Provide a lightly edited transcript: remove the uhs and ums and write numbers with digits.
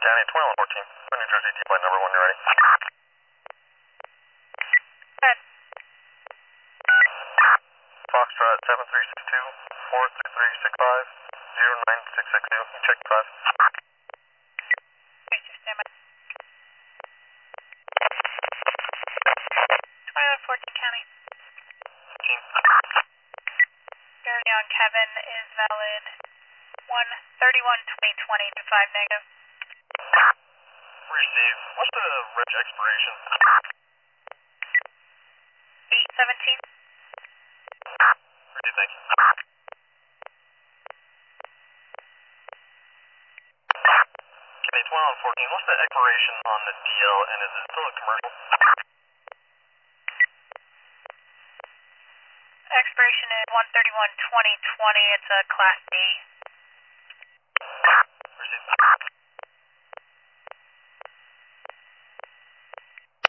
County 2114, New Jersey, T-Plane number 1, you ready? Good. Foxtrot 7362, 43365, 09662, check 5. Okay, just stand by. 2114 County. 15. Security on Kevin is valid 1/31/2020 to 5 negative. Receive. What's the reg expiration? 8/17. Receive, thank you. County 2114, what's the expiration on the DL, and is it still a commercial? Expiration is 1/31/2020. It's a Class D.